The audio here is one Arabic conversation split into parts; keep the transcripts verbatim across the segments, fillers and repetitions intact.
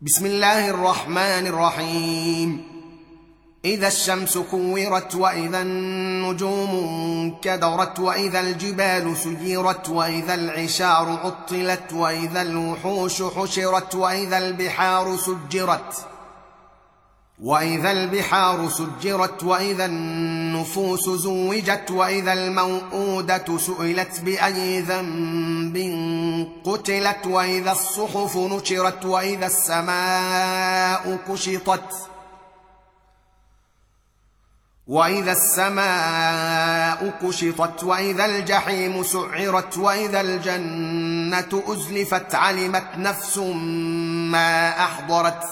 بسم الله الرحمن الرحيم. إذا الشمس كورت، وإذا النجوم كدرت، وإذا الجبال سيرت، وإذا العشار عطلت، وإذا الوحوش حشرت، وإذا البحار سجرت وإذا البحار سجرت وإذا النفوس زوجت، وإذا الموءودة سئلت بأي ذنب قتلت، وإذا الصحف نشرت، وإذا السماء كشطت وإذا السماء كشطت وإذا الجحيم سعرت، وإذا الجنة أزلفت، علمت نفس ما أحضرت.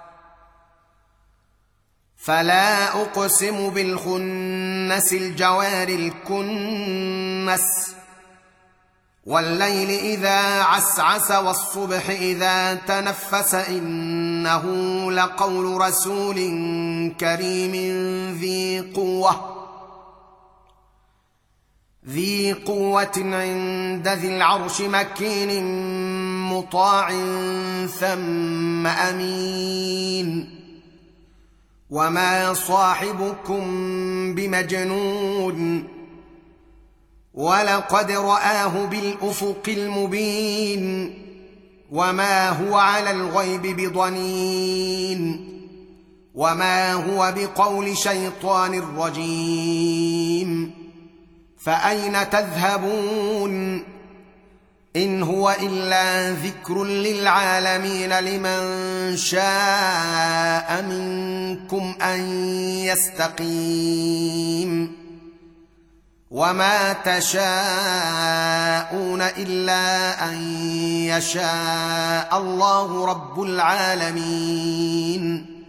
فلا أقسم بالخنس، الجوار الكنس، والليل إذا عسعس، والصبح إذا تنفس، إنه لقول رسول كريم ذي قوة ذي قوة عند ذي العرش، مكين مطاع ثم أمين. وما صاحبكم بمجنون، ولقد رآه بالأفق المبين، وما هو على الغيب بضنين، وما هو بقول شيطان رجيم. فأين تذهبون؟ إن هو إلا ذكر للعالمين، لمن شاء منكم أن يستقيم. وما تشاءون إلا أن يشاء الله رب العالمين.